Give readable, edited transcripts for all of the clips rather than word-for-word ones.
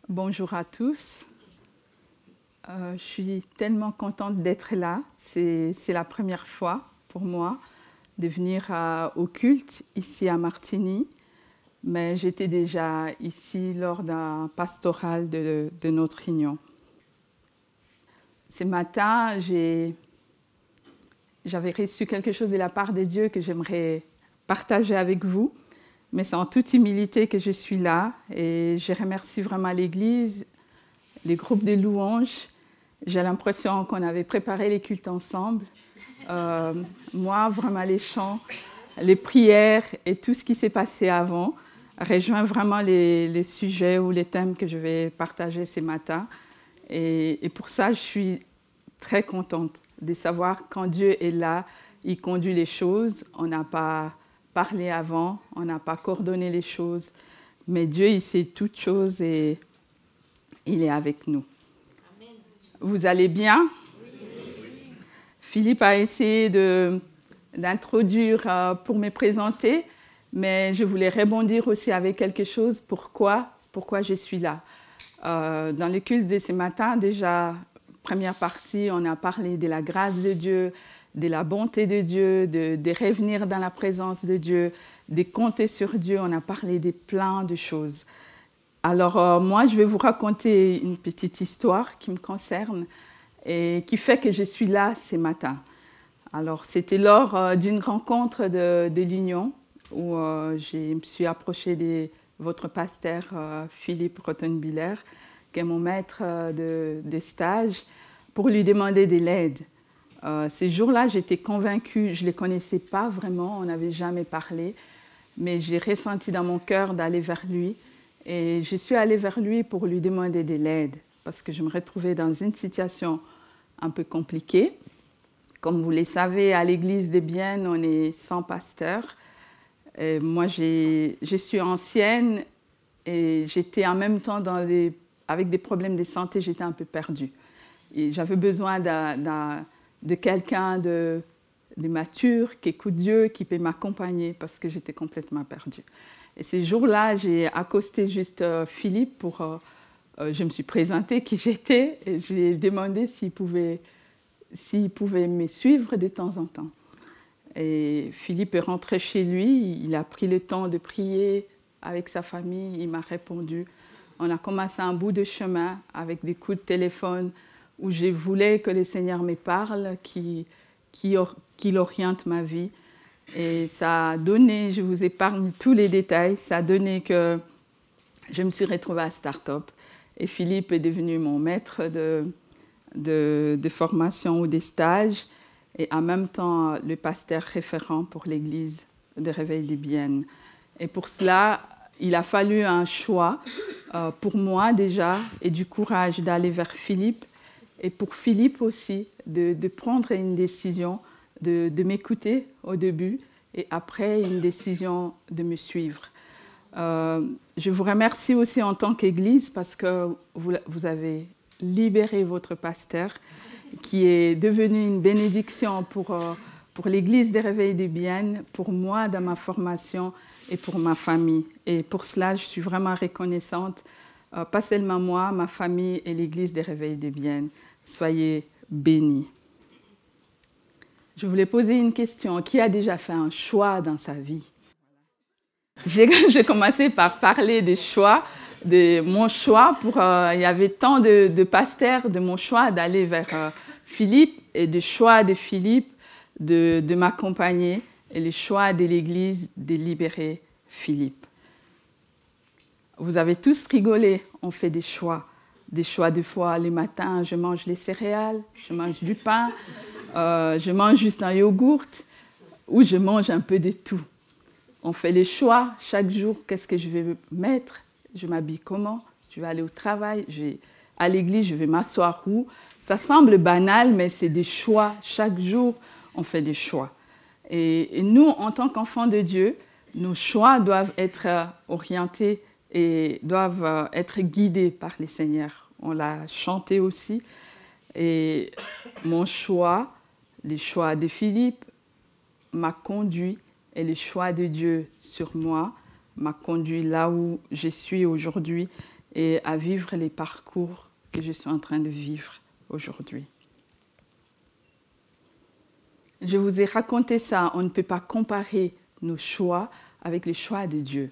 Bonjour à tous. Je suis tellement contente d'être là. C'est la première fois pour moi de venir au culte ici à Martigny. Mais j'étais déjà ici lors d'un pastoral de notre union. Ce matin, j'avais reçu quelque chose de la part de Dieu que j'aimerais partager avec vous. Mais c'est en toute humilité que je suis là et je remercie vraiment l'Église, les groupes de louanges. J'ai l'impression qu'on avait préparé les cultes ensemble. Moi, vraiment, les chants, les prières et tout ce qui s'est passé avant rejoint vraiment les sujets ou les thèmes que je vais partager ce matin. Et pour ça, je suis très contente de savoir quand Dieu est là, il conduit les choses. On n'a pas parlé avant, on n'a pas coordonné les choses, mais Dieu, il sait toutes choses et il est avec nous. Amen. Vous allez bien? Oui. Philippe a essayé d'introduire pour me présenter, mais je voulais rebondir aussi avec quelque chose. Pourquoi je suis là? Dans le culte de ce matin, déjà, première partie, on a parlé de la grâce de Dieu, de la bonté de Dieu, de revenir dans la présence de Dieu, de compter sur Dieu. On a parlé de plein de choses. Alors, moi, je vais vous raconter une petite histoire qui me concerne et qui fait que je suis là ce matin. Alors, c'était lors d'une rencontre de l'Union où je me suis approchée de votre pasteur Philippe Rottenbiller, qui est mon maître de stage, pour lui demander de l'aide. Ces jours-là, j'étais convaincue, je ne les connaissais pas vraiment, on n'avait jamais parlé, mais j'ai ressenti dans mon cœur d'aller vers lui. Et je suis allée vers lui pour lui demander de l'aide, parce que je me retrouvais dans une situation un peu compliquée. Comme vous le savez, à l'église de Bienne, on est 100 pasteurs. Et moi, je suis ancienne et j'étais en même temps avec des problèmes de santé, j'étais un peu perdue. Et j'avais besoin de quelqu'un de mature, qui écoute Dieu, qui peut m'accompagner parce que j'étais complètement perdue. Et ces jours-là, j'ai accosté juste Philippe je me suis présentée qui j'étais et j'ai demandé s'il pouvait me suivre de temps en temps. Et Philippe est rentré chez lui, il a pris le temps de prier avec sa famille, il m'a répondu. On a commencé un bout de chemin avec des coups de téléphone où je voulais que le Seigneur me parle, qu'il oriente ma vie. Et ça a donné, je vous épargne tous les détails, ça a donné que je me suis retrouvée à Start-up. Et Philippe est devenu mon maître de formation ou des stages et en même temps le pasteur référent pour l'église de Réveil de Bienne. Et pour cela, il a fallu un choix pour moi déjà et du courage d'aller vers Philippe et pour Philippe aussi de prendre une décision, de m'écouter au début et après une décision de me suivre. Je vous remercie aussi en tant qu'Église parce que vous avez libéré votre pasteur qui est devenu une bénédiction pour l'Église des Réveils de Bienne, pour moi dans ma formation et pour ma famille. Et pour cela, je suis vraiment reconnaissante, pas seulement moi, ma famille et l'Église des Réveils de Bienne. Soyez bénis. Je voulais poser une question. Qui a déjà fait un choix dans sa vie? J'ai commencé par parler des choix, de mon choix. Il y avait tant de pasteurs de mon choix d'aller vers Philippe et du choix de Philippe de m'accompagner et le choix de l'Église de libérer Philippe. Vous avez tous rigolé, on fait des choix. Des choix de fois, les matins, je mange les céréales, je mange du pain, je mange juste un yogourt ou je mange un peu de tout. On fait les choix chaque jour, qu'est-ce que je vais mettre, je m'habille comment, je vais aller au travail, à l'église, je vais m'asseoir où. Ça semble banal, mais c'est des choix. Chaque jour, on fait des choix. Et nous, en tant qu'enfants de Dieu, nos choix doivent être orientés et doivent être guidés par le Seigneur. On l'a chanté aussi. Et mon choix, les choix de Philippe, m'a conduit, et le choix de Dieu sur moi m'a conduit là où je suis aujourd'hui et à vivre les parcours que je suis en train de vivre aujourd'hui. Je vous ai raconté ça, on ne peut pas comparer nos choix avec les choix de Dieu.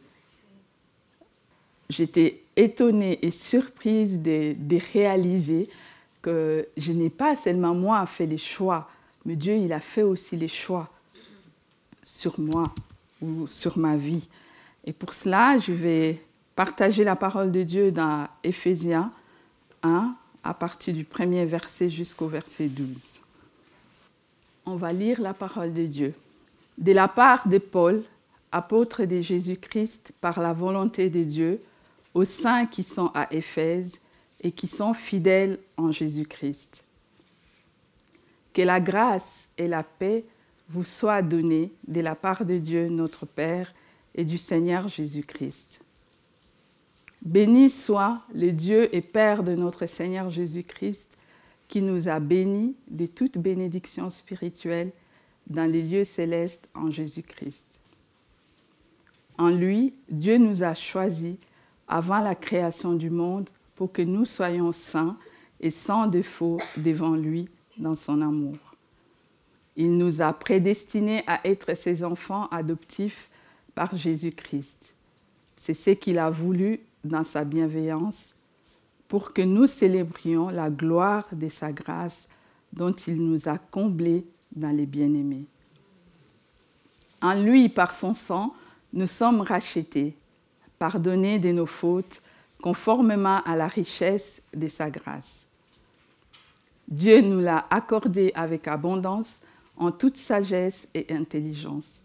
J'étais étonnée et surprise de réaliser que je n'ai pas seulement moi fait les choix, mais Dieu il a fait aussi les choix sur moi ou sur ma vie. Et pour cela, je vais partager la parole de Dieu dans Éphésiens 1, à partir du premier verset jusqu'au verset 12. On va lire la parole de Dieu. De la part de Paul, apôtre de Jésus-Christ par la volonté de Dieu, aux saints qui sont à Éphèse et qui sont fidèles en Jésus-Christ. Que la grâce et la paix vous soient données de la part de Dieu notre Père et du Seigneur Jésus-Christ. Béni soit le Dieu et Père de notre Seigneur Jésus-Christ, qui nous a bénis de toute bénédiction spirituelle dans les lieux célestes en Jésus-Christ. En lui, Dieu nous a choisis avant la création du monde pour que nous soyons saints et sans défaut devant lui dans son amour. Il nous a prédestinés à être ses enfants adoptifs par Jésus-Christ. C'est ce qu'il a voulu dans sa bienveillance pour que nous célébrions la gloire de sa grâce dont il nous a comblés dans les bien-aimés. En lui, par son sang, nous sommes rachetés, pardonnés de nos fautes, conformément à la richesse de sa grâce. Dieu nous l'a accordé avec abondance en toute sagesse et intelligence.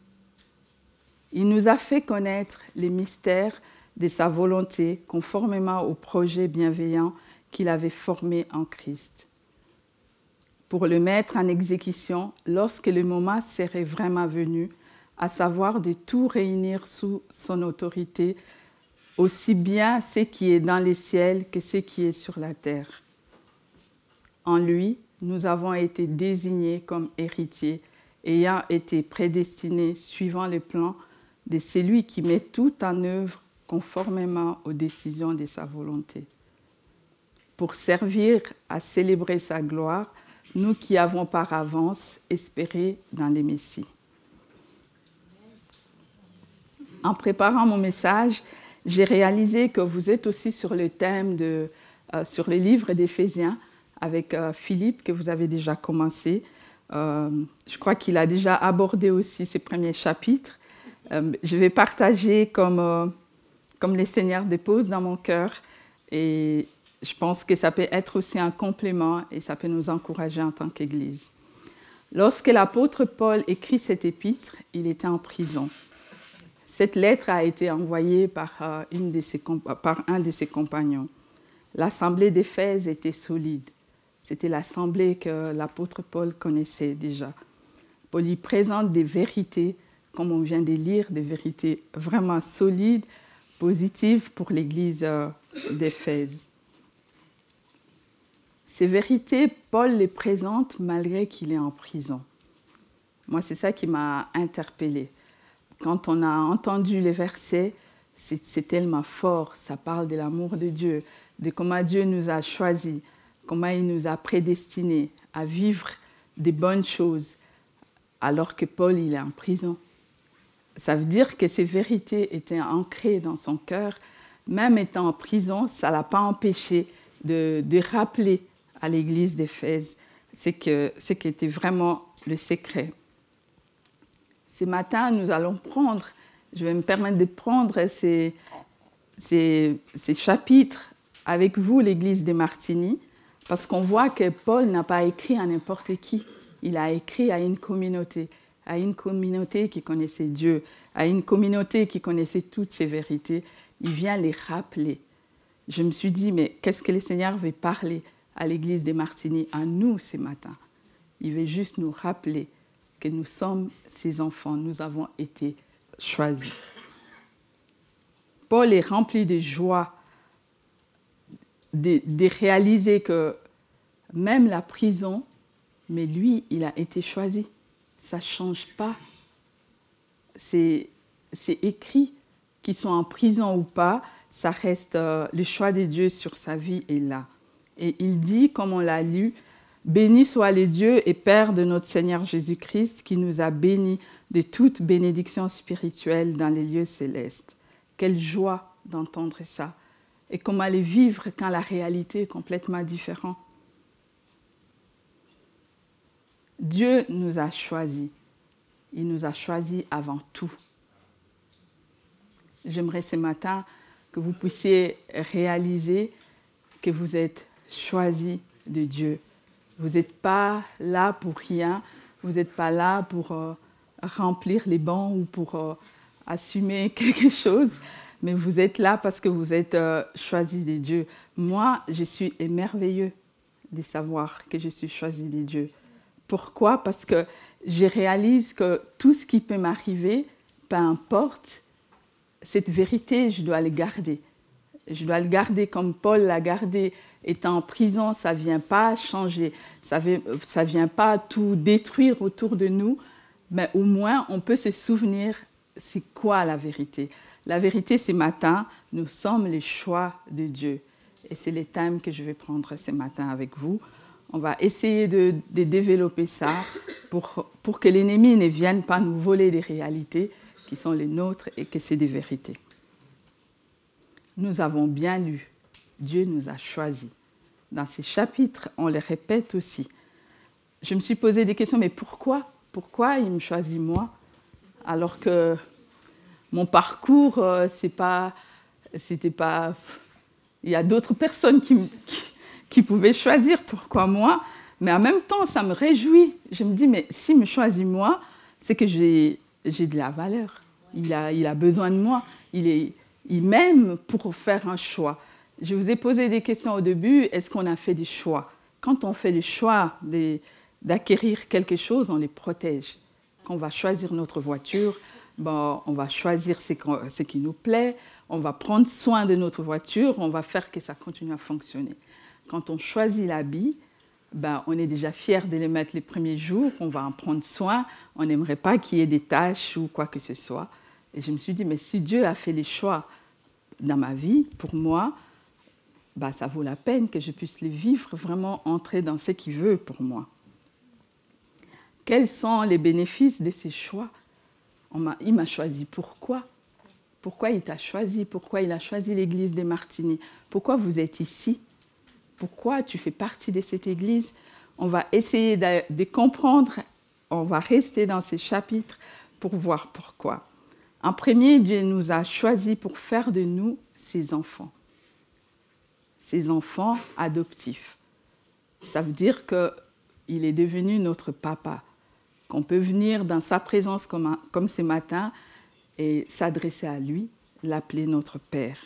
Il nous a fait connaître les mystères de sa volonté conformément au projet bienveillant qu'il avait formé en Christ, pour le mettre en exécution lorsque le moment serait vraiment venu, à savoir de tout réunir sous son autorité, aussi bien ce qui est dans les ciels que ce qui est sur la terre. En lui, nous avons été désignés comme héritiers, ayant été prédestinés suivant le plan de celui qui met tout en œuvre conformément aux décisions de sa volonté. Pour servir à célébrer sa gloire, nous qui avons par avance espéré dans les Messies. En préparant mon message, j'ai réalisé que vous êtes aussi sur le thème sur le livre d'Éphésiens avec Philippe, que vous avez déjà commencé. Je crois qu'il a déjà abordé aussi ses premiers chapitres. Je vais partager comme le Seigneur dépose dans mon cœur, et je pense que ça peut être aussi un complément et ça peut nous encourager en tant qu'Église. Lorsque l'apôtre Paul écrit cet épître, il était en prison. Cette lettre a été envoyée par un de ses compagnons. L'assemblée d'Éphèse était solide. C'était l'assemblée que l'apôtre Paul connaissait déjà. Paul y présente des vérités, comme on vient de lire, des vérités vraiment solides, positives pour l'Église d'Éphèse. Ces vérités, Paul les présente malgré qu'il est en prison. Moi, c'est ça qui m'a interpellée. Quand on a entendu les versets, c'est tellement fort. Ça parle de l'amour de Dieu, de comment Dieu nous a choisis, comment il nous a prédestinés à vivre des bonnes choses, alors que Paul, il est en prison. Ça veut dire que ces vérités étaient ancrées dans son cœur. Même étant en prison, ça ne l'a pas empêché de rappeler à l'église d'Éphèse ce qui était vraiment le secret. Ce matin, je vais me permettre de prendre ces chapitres avec vous, l'église des Martini, parce qu'on voit que Paul n'a pas écrit à n'importe qui. Il a écrit à une communauté qui connaissait Dieu, à une communauté qui connaissait toutes ces vérités. Il vient les rappeler. Je me suis dit, mais qu'est-ce que le Seigneur veut parler à l'église des Martini, à nous ce matin? Il veut juste nous rappeler que nous sommes ses enfants, nous avons été choisis. Paul est rempli de joie de réaliser que même la prison, mais lui, il a été choisi. Ça ne change pas. C'est écrit qu'ils soient en prison ou pas, ça reste le choix de Dieu sur sa vie est là. Et il dit, comme on l'a lu, « Béni soit le Dieu et Père de notre Seigneur Jésus-Christ qui nous a bénis de toute bénédiction spirituelle dans les lieux célestes. » Quelle joie d'entendre ça. Et comment les vivre quand la réalité est complètement différente. Dieu nous a choisis. Il nous a choisis avant tout. J'aimerais ce matin que vous puissiez réaliser que vous êtes choisis de Dieu. Vous n'êtes pas là pour rien. Vous n'êtes pas là pour remplir les bancs ou pour assumer quelque chose. Mais vous êtes là parce que vous êtes choisis de Dieu. Moi, je suis émerveilleux de savoir que je suis choisie de Dieu. Pourquoi? Parce que je réalise que tout ce qui peut m'arriver, peu importe, cette vérité, je dois le garder. Je dois le garder comme Paul l'a gardé. Étant en prison, ça ne vient pas changer, ça ne vient pas tout détruire autour de nous, mais au moins on peut se souvenir c'est quoi la vérité. La vérité, ce matin, nous sommes les choix de Dieu. Et c'est les thèmes que je vais prendre ce matin avec vous. On va essayer de développer ça pour que l'ennemi ne vienne pas nous voler des réalités qui sont les nôtres et que c'est des vérités. Nous avons bien lu. Dieu nous a choisis. Dans ces chapitres, on les répète aussi. Je me suis posé des questions, mais pourquoi? Pourquoi il me choisit moi? Alors que mon parcours, c'était pas... Il y a d'autres personnes qui pouvaient choisir, pourquoi moi? Mais en même temps, ça me réjouit. Je me dis, mais s'il me choisit moi, c'est que j'ai de la valeur. Il a besoin de moi. Il m'aime pour faire un choix. Je vous ai posé des questions au début. Est-ce qu'on a fait des choix? Quand on fait le choix d'acquérir quelque chose, on les protège. Quand on va choisir notre voiture, bon, on va choisir ce qui nous plaît. On va prendre soin de notre voiture. On va faire que ça continue à fonctionner. Quand on choisit l'habit, ben, on est déjà fier de les mettre les premiers jours. On va en prendre soin. On n'aimerait pas qu'il y ait des taches ou quoi que ce soit. Et je me suis dit, mais si Dieu a fait les choix dans ma vie, pour moi, bah, ça vaut la peine que je puisse les vivre, vraiment entrer dans ce qu'il veut pour moi. Quels sont les bénéfices de ces choix? Il m'a choisi. Pourquoi? Pourquoi il t'a choisi? Pourquoi il a choisi l'église des Martiniers? Pourquoi vous êtes ici? Pourquoi tu fais partie de cette église? On va essayer de comprendre. On va rester dans ces chapitres pour voir pourquoi. En premier, Dieu nous a choisis pour faire de nous ses enfants adoptifs. Ça veut dire qu'il est devenu notre papa, qu'on peut venir dans sa présence comme ce matin et s'adresser à lui, l'appeler notre Père.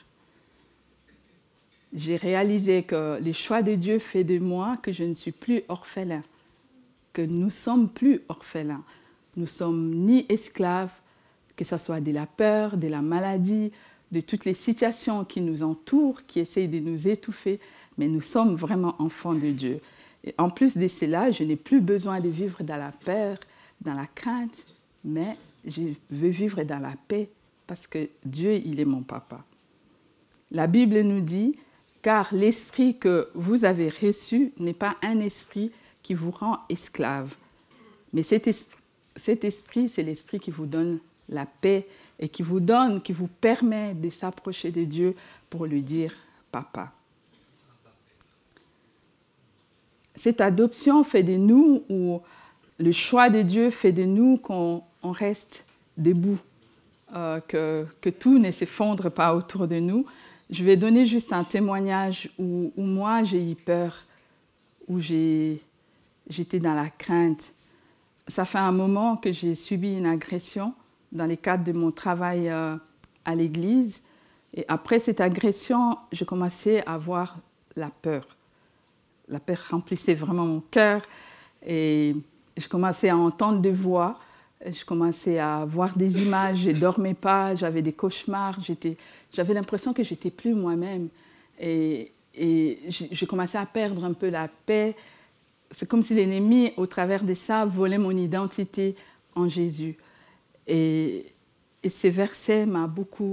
J'ai réalisé que le choix de Dieu fait de moi que je ne suis plus orphelin, que nous ne sommes plus orphelins. Nous ne sommes ni esclaves, que ce soit de la peur, de la maladie, de toutes les situations qui nous entourent, qui essayent de nous étouffer, mais nous sommes vraiment enfants de Dieu. Et en plus de cela, je n'ai plus besoin de vivre dans la peur, dans la crainte, mais je veux vivre dans la paix parce que Dieu, il est mon papa. La Bible nous dit, car l'esprit que vous avez reçu n'est pas un esprit qui vous rend esclave, mais cet esprit, c'est l'esprit qui vous donne la paix et qui vous permet de s'approcher de Dieu pour lui dire « Papa ». Cette adoption fait de nous, ou le choix de Dieu fait de nous qu'on reste debout, que tout ne s'effondre pas autour de nous. Je vais donner juste un témoignage où moi j'ai eu peur, où j'étais dans la crainte. Ça fait un moment que j'ai subi une agression dans le cadre de mon travail à l'église. Et après cette agression, je commençais à avoir la peur. La peur remplissait vraiment mon cœur et je commençais à entendre des voix, je commençais à voir des images, je ne dormais pas, j'avais des cauchemars, j'avais l'impression que je n'étais plus moi-même. Et je commençais à perdre un peu la paix. C'est comme si l'ennemi, au travers de ça, volait mon identité en Jésus. Et ces versets m'ont beaucoup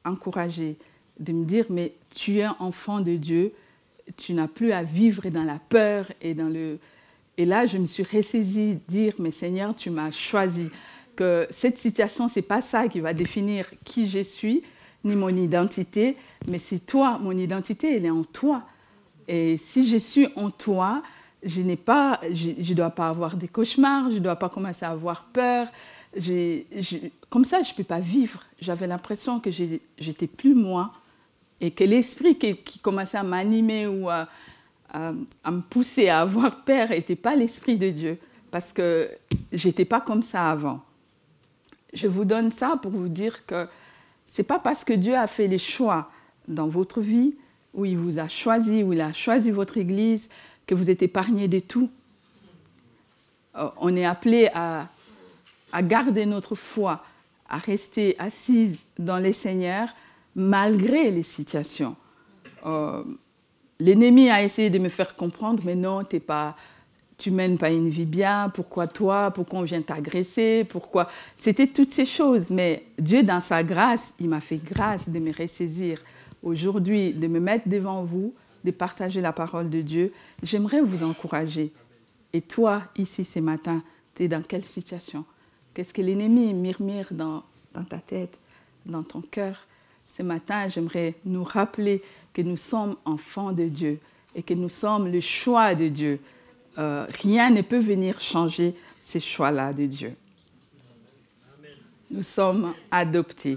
encourager, de me dire, mais tu es enfant de Dieu, tu n'as plus à vivre dans la peur et dans le... Et là, je me suis ressaisie, dire, mais Seigneur, tu m'as choisi. Que cette situation, ce n'est pas ça qui va définir qui je suis, ni mon identité, mais c'est toi, mon identité, elle est en toi. Et si je suis en toi, je ne dois pas avoir des cauchemars, je ne dois pas commencer à avoir peur. Comme ça, je ne peux pas vivre. J'avais l'impression que j'étais plus moi et que l'esprit qui commençait à m'animer ou à me pousser à avoir peur n'était pas l'esprit de Dieu parce que je n'étais pas comme ça avant. Je vous donne ça pour vous dire que ce n'est pas parce que Dieu a fait les choix dans votre vie, où il vous a choisi, où il a choisi votre Église, que vous êtes épargnés de tout. On est appelé à garder notre foi, à rester assise dans les Seigneurs, malgré les situations. L'ennemi a essayé de me faire comprendre, mais non, tu mènes pas une vie bien, pourquoi toi, pourquoi on vient t'agresser, pourquoi... C'était toutes ces choses, mais Dieu, dans sa grâce, il m'a fait grâce de me ressaisir aujourd'hui, de me mettre devant vous, de partager la parole de Dieu. J'aimerais vous encourager. Et toi, ici, ce matin, tu es dans quelle situation? Qu'est-ce que l'ennemi murmure dans ta tête, dans ton cœur? Ce matin, j'aimerais nous rappeler que nous sommes enfants de Dieu et que nous sommes le choix de Dieu. Rien ne peut venir changer ces choix-là de Dieu. Nous sommes adoptés.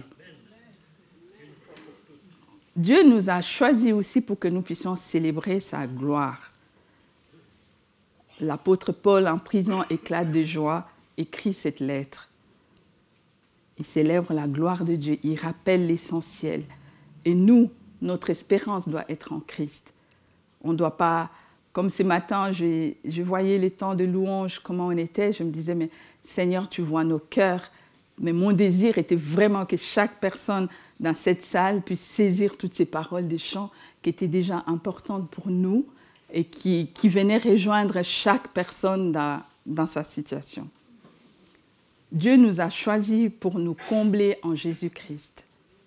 Dieu nous a choisis aussi pour que nous puissions célébrer sa gloire. L'apôtre Paul, en prison, éclate de joie, écrit cette lettre. Il célèbre la gloire de Dieu, il rappelle l'essentiel. Et nous, notre espérance doit être en Christ. On ne doit pas... Comme ce matin, je voyais les temps de louange, comment on était, je me disais, mais Seigneur, tu vois nos cœurs. Mais mon désir était vraiment que chaque personne dans cette salle puisse saisir toutes ces paroles des chants qui étaient déjà importantes pour nous et qui venaient rejoindre chaque personne dans sa situation. Dieu nous a choisis pour nous combler en Jésus-Christ.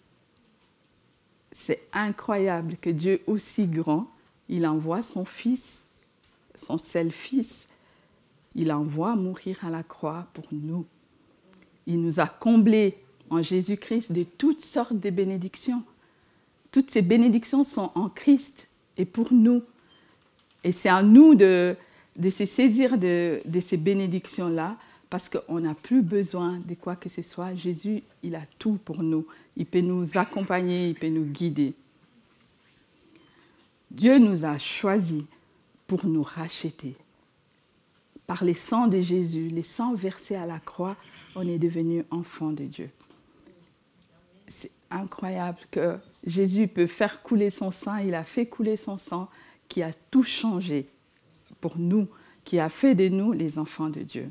C'est incroyable que Dieu aussi grand, il envoie son Fils, son seul Fils, il envoie mourir à la croix pour nous. Il nous a comblés en Jésus-Christ de toutes sortes de bénédictions. Toutes ces bénédictions sont en Christ et pour nous. Et c'est à nous de se saisir de ces bénédictions-là parce qu'on n'a plus besoin de quoi que ce soit. Jésus, il a tout pour nous. Il peut nous accompagner, il peut nous guider. Dieu nous a choisis pour nous racheter. Par les sangs de Jésus, les sangs versés à la croix, on est devenu enfant de Dieu. C'est incroyable que Jésus peut faire couler son sang. Il a fait couler son sang qui a tout changé pour nous, qui a fait de nous les enfants de Dieu.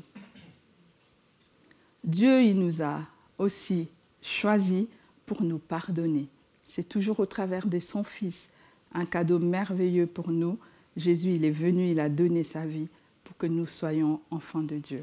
Dieu, il nous a aussi choisis pour nous pardonner. C'est toujours au travers de son Fils, un cadeau merveilleux pour nous. Jésus, il est venu, il a donné sa vie pour que nous soyons enfants de Dieu.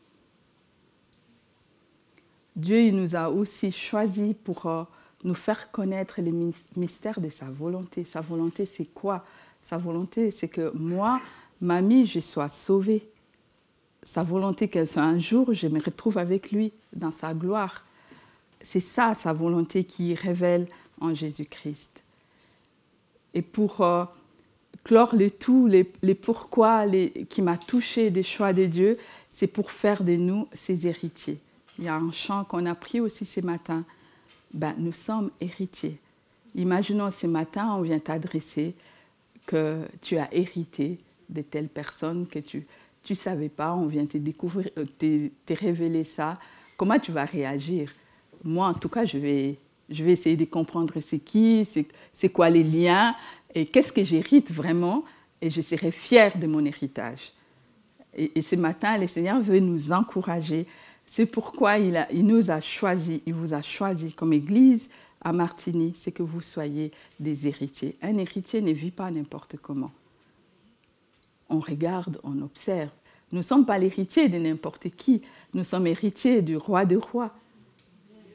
Dieu, il nous a aussi choisis pour nous faire connaître les mystères de sa volonté. Sa volonté, c'est quoi? Sa volonté, c'est que moi, mamie, je sois sauvée. Sa volonté qu'un jour, je me retrouve avec lui dans sa gloire. C'est ça, sa volonté qui révèle en Jésus-Christ. Et pour clore le tout, les pourquoi qui m'a touché des choix de Dieu, c'est pour faire de nous ses héritiers. Il y a un chant qu'on a pris aussi ce matin. Nous sommes héritiers. Imaginons ce matin, on vient t'adresser que tu as hérité de telle personne que tu ne savais pas, on vient te découvrir, te révéler ça. Comment tu vas réagir? Moi, en tout cas, je vais essayer de comprendre c'est qui, c'est quoi les liens, et qu'est-ce que j'hérite vraiment, et je serai fière de mon héritage. Et ce matin, le Seigneur veut nous encourager. C'est pourquoi il nous a choisis, il vous a choisis comme Église à Martigny, c'est que vous soyez des héritiers. Un héritier ne vit pas n'importe comment. On regarde, on observe. Nous ne sommes pas l'héritier de n'importe qui. Nous sommes héritiers du roi des rois.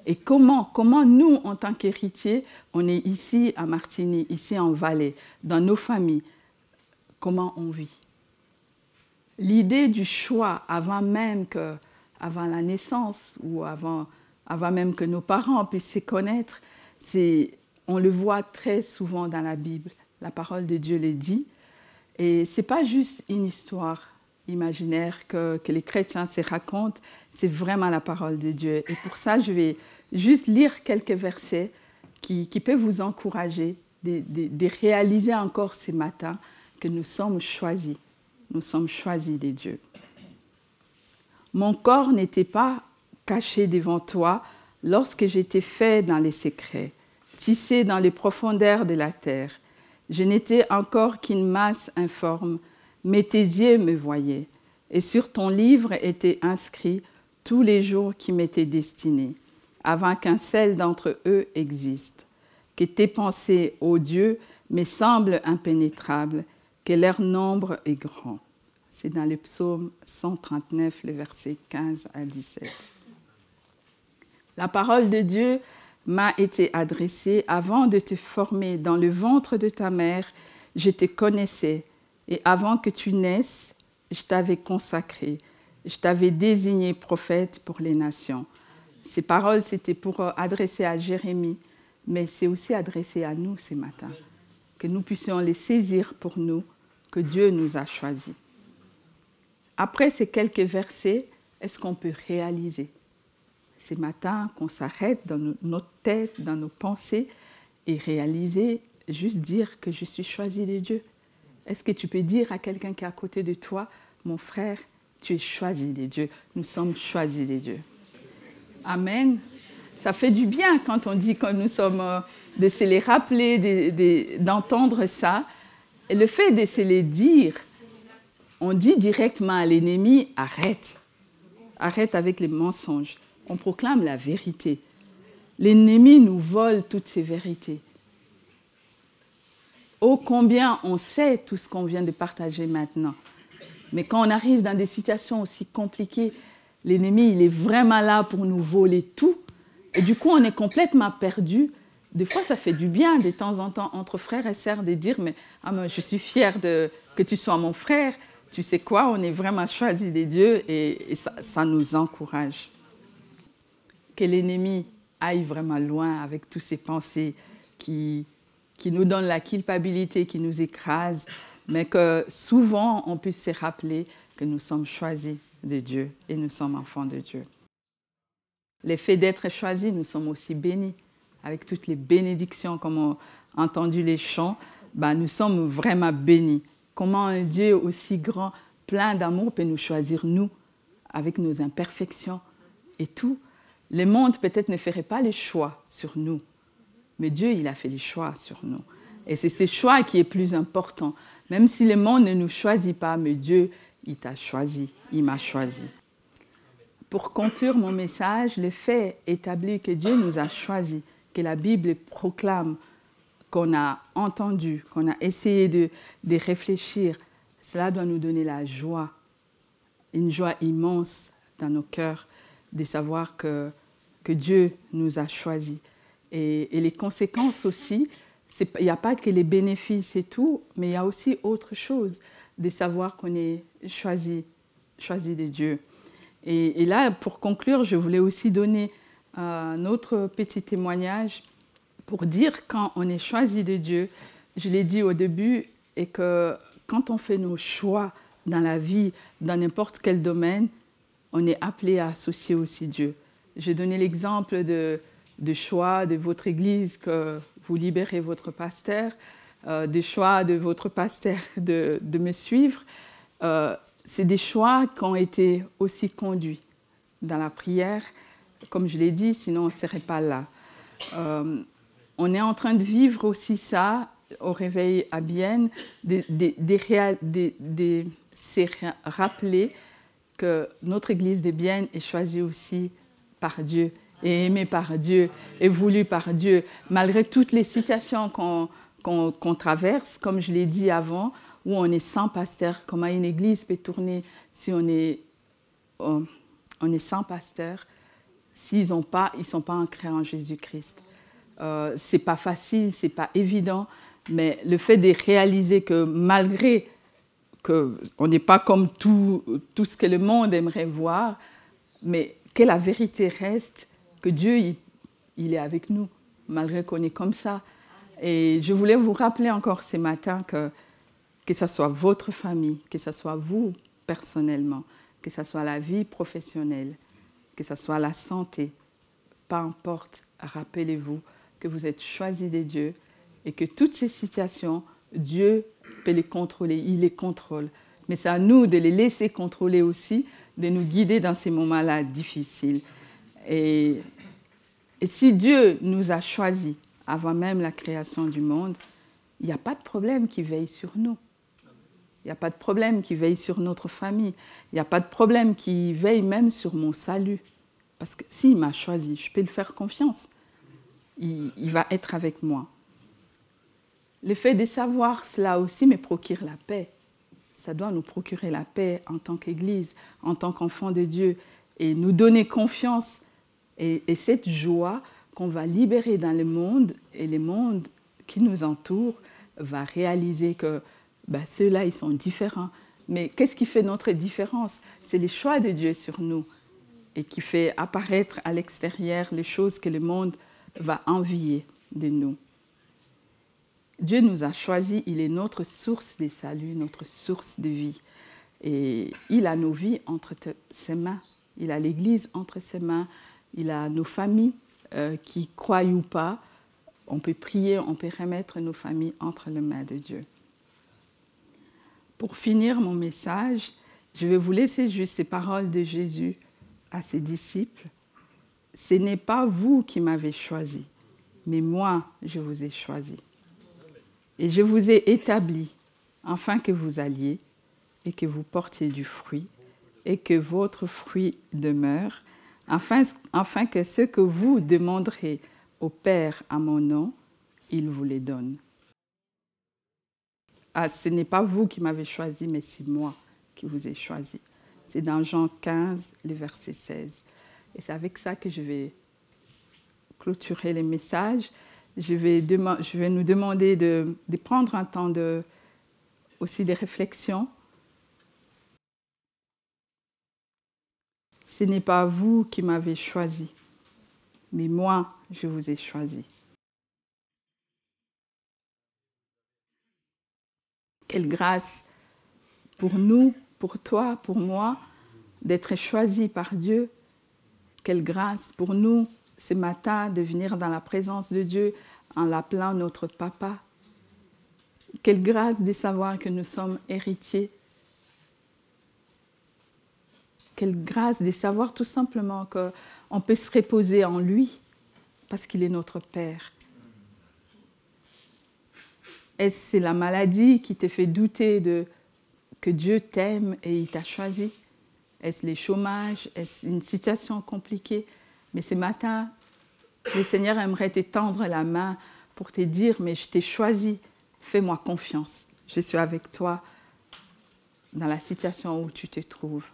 Et comment nous, en tant qu'héritiers, on est ici à Martigny, ici en Valais, dans nos familles, comment on vit? L'idée du choix avant la naissance ou avant même que nos parents puissent se connaître, on le voit très souvent dans la Bible. La parole de Dieu le dit. Et ce n'est pas juste une histoire imaginaire que les chrétiens se racontent, c'est vraiment la parole de Dieu. Et pour ça, je vais juste lire quelques versets qui peuvent vous encourager de réaliser encore ce matin que nous sommes choisis. Nous sommes choisis des dieux. Mon corps n'était pas caché devant toi lorsque j'étais fait dans les secrets, tissé dans les profondeurs de la terre. Je n'étais encore qu'une masse informe, mais tes yeux me voyaient, et sur ton livre étaient inscrits tous les jours qui m'étaient destinés, avant qu'un seul d'entre eux existe. Que tes pensées, ô Dieu, me semblent impénétrables, que leur nombre est grand. C'est dans le psaume 139, les versets 15 à 17. La parole de Dieu m'a été adressée avant de te former dans le ventre de ta mère, je te connaissais, et avant que tu naisses, je t'avais consacré, je t'avais désigné prophète pour les nations. Ces paroles, c'était pour adresser à Jérémie, mais c'est aussi adressé à nous ce matin, que nous puissions les saisir pour nous, que Dieu nous a choisis. Après ces quelques versets, est-ce qu'on peut réaliser ce matin qu'on s'arrête dans notre tête, dans nos pensées et réaliser, juste dire que je suis choisi de Dieu? Est-ce que tu peux dire à quelqu'un qui est à côté de toi, mon frère, tu es choisi de Dieu, nous sommes choisis de Dieu. Amen. Ça fait du bien quand on dit que nous sommes, de se les rappeler, d'entendre ça. Et le fait de se les dire, on dit directement à l'ennemi, arrête. Arrête avec les mensonges. On proclame la vérité. L'ennemi nous vole toutes ces vérités. Oh, combien on sait tout ce qu'on vient de partager maintenant. Mais quand on arrive dans des situations aussi compliquées, l'ennemi, il est vraiment là pour nous voler tout. Et du coup, on est complètement perdu. Des fois, ça fait du bien, de temps en temps, entre frères et sœurs, de dire, mais je suis fière que tu sois mon frère. Tu sais quoi, on est vraiment choisis des dieux et ça nous encourage. Que l'ennemi aille vraiment loin avec toutes ces pensées qui nous donnent la culpabilité, qui nous écrasent, mais que souvent on puisse se rappeler que nous sommes choisis de Dieu et nous sommes enfants de Dieu. Le fait d'être choisis, nous sommes aussi bénis. Avec toutes les bénédictions, comme on a entendu les chants, nous sommes vraiment bénis. Comment un Dieu aussi grand, plein d'amour, peut nous choisir, nous, avec nos imperfections et tout. Le monde peut-être ne ferait pas les choix sur nous, mais Dieu, il a fait les choix sur nous. Et c'est ce choix qui est plus important. Même si le monde ne nous choisit pas, mais Dieu, il t'a choisi, il m'a choisi. Pour conclure mon message, le fait établi que Dieu nous a choisis, que la Bible proclame, qu'on a entendu, qu'on a essayé de réfléchir, cela doit nous donner la joie, une joie immense dans nos cœurs, de savoir que Dieu nous a choisis. Et les conséquences aussi, il n'y a pas que les bénéfices et tout, mais il y a aussi autre chose, de savoir qu'on est choisi de Dieu. Et là, pour conclure, je voulais aussi donner un autre petit témoignage pour dire quand on est choisi de Dieu, je l'ai dit au début, et que quand on fait nos choix dans la vie, dans n'importe quel domaine, on est appelé à associer aussi Dieu. J'ai donné l'exemple de choix de votre église, que vous libérez votre pasteur, des choix de votre pasteur de me suivre. C'est des choix qui ont été aussi conduits dans la prière. Comme je l'ai dit, sinon on ne serait pas là. On est en train de vivre aussi ça au réveil à Bienne, de se rappeler que notre église de Bienne est choisie aussi par Dieu, et aimée par Dieu, et voulue par Dieu, malgré toutes les situations qu'on traverse, comme je l'ai dit avant, où on est sans pasteur. Comment une église peut tourner si on est sans pasteur? s'ils ont pas, ils ne sont pas ancrés en Jésus-Christ. Ce n'est pas facile, ce n'est pas évident, mais le fait de réaliser que malgré qu'on n'est pas comme tout ce que le monde aimerait voir, mais que la vérité reste, que Dieu, il est avec nous, malgré qu'on est comme ça. Et je voulais vous rappeler encore ce matin que ce soit votre famille, que ce soit vous personnellement, que ce soit la vie professionnelle, que ce soit la santé, peu importe, rappelez-vous que vous êtes choisis de Dieu et que toutes ces situations, Dieu peut les contrôler, il les contrôle. Mais c'est à nous de les laisser contrôler aussi, de nous guider dans ces moments-là difficiles. Et si Dieu nous a choisis avant même la création du monde, il n'y a pas de problème qui veille sur nous. Il n'y a pas de problème qui veille sur notre famille. Il n'y a pas de problème qui veille même sur mon salut. Parce que s'il m'a choisi, je peux lui faire confiance. Il va être avec moi. Le fait de savoir cela aussi me procure la paix. Ça doit nous procurer la paix en tant qu'Église, en tant qu'enfants de Dieu, et nous donner confiance et cette joie qu'on va libérer dans le monde, et le monde qui nous entoure va réaliser que ceux-là, ils sont différents. Mais qu'est-ce qui fait notre différence? C'est les choix de Dieu sur nous et qui fait apparaître à l'extérieur les choses que le monde va envier de nous. Dieu nous a choisis, il est notre source de salut, notre source de vie. Et il a nos vies entre ses mains. Il a l'Église entre ses mains. Il a nos familles qui croient ou pas. On peut prier, on peut remettre nos familles entre les mains de Dieu. Pour finir mon message, je vais vous laisser juste ces paroles de Jésus à ses disciples. « Ce n'est pas vous qui m'avez choisi, mais moi, je vous ai choisi. Et je vous ai établi afin que vous alliez et que vous portiez du fruit et que votre fruit demeure, afin que ce que vous demanderez au Père à mon nom, il vous les donne. » Ah, ce n'est pas vous qui m'avez choisi, mais c'est moi qui vous ai choisi. C'est dans Jean 15, le verset 16. Et c'est avec ça que je vais clôturer les messages. Je vais nous demander de prendre un temps aussi de réflexion. Ce n'est pas vous qui m'avez choisi, mais moi, je vous ai choisi. Quelle grâce pour nous, pour toi, pour moi, d'être choisis par Dieu. Quelle grâce pour nous ce matin de venir dans la présence de Dieu en l'appelant notre papa. Quelle grâce de savoir que nous sommes héritiers. Quelle grâce de savoir tout simplement qu'on peut se reposer en lui parce qu'il est notre Père. Est-ce c'est la maladie qui te fait douter que Dieu t'aime et il t'a choisi? Est-ce les chômages? Est-ce une situation compliquée? Mais ce matin, le Seigneur aimerait t'étendre la main pour te dire, mais je t'ai choisi, fais-moi confiance. Je suis avec toi dans la situation où tu te trouves.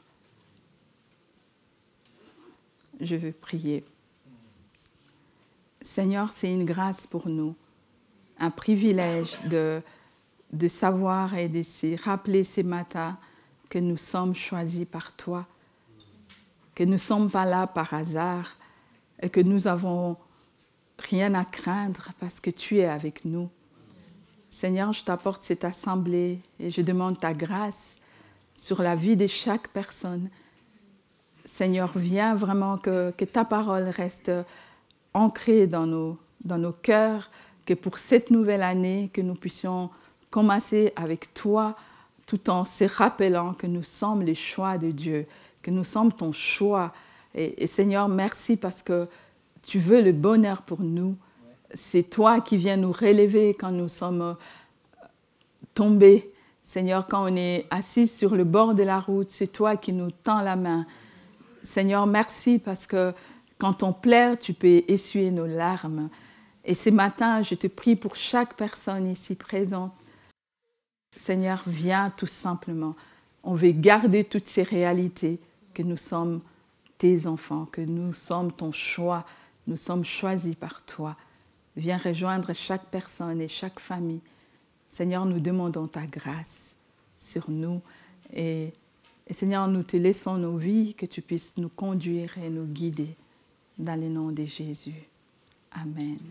Je veux prier. Seigneur, c'est une grâce pour nous, un privilège de savoir et de se rappeler ce matin que nous sommes choisis par toi, que nous ne sommes pas là par hasard et que nous n'avons rien à craindre parce que tu es avec nous. Seigneur, je t'apporte cette assemblée et je demande ta grâce sur la vie de chaque personne. Seigneur, viens vraiment que ta parole reste ancrée dans nos cœurs, que pour cette nouvelle année, que nous puissions commencer avec toi, tout en se rappelant que nous sommes les choix de Dieu, que nous sommes ton choix. Et Seigneur, merci parce que tu veux le bonheur pour nous. C'est toi qui viens nous relever quand nous sommes tombés. Seigneur, quand on est assis sur le bord de la route, c'est toi qui nous tends la main. Seigneur, merci parce que quand on pleure, tu peux essuyer nos larmes. Et ce matin, je te prie pour chaque personne ici présente. Seigneur, viens tout simplement. On veut garder toutes ces réalités que nous sommes tes enfants, que nous sommes ton choix, nous sommes choisis par toi. Viens rejoindre chaque personne et chaque famille. Seigneur, nous demandons ta grâce sur nous et Seigneur, nous te laissons nos vies, que tu puisses nous conduire et nous guider dans le nom de Jésus. Amen.